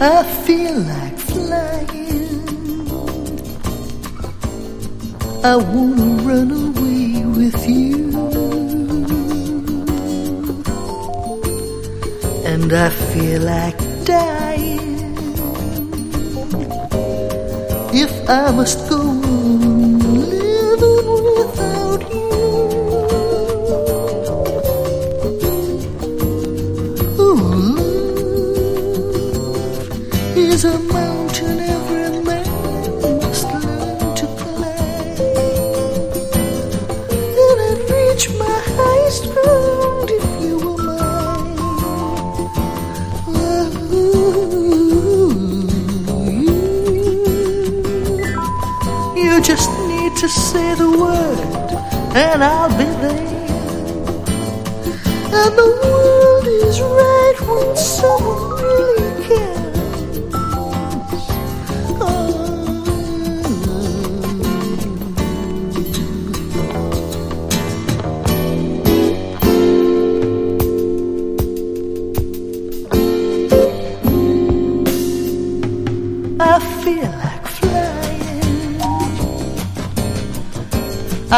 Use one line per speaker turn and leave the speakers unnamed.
I feel like flying. I wanna run away with you, and I feel like dying if I must go on living without you. Oh, love is a mountain every man must learn to climb, and I'd reach my highest ground if you were mine. You just need to say the word and I'll be there. And the world is right when someone really cares. I feel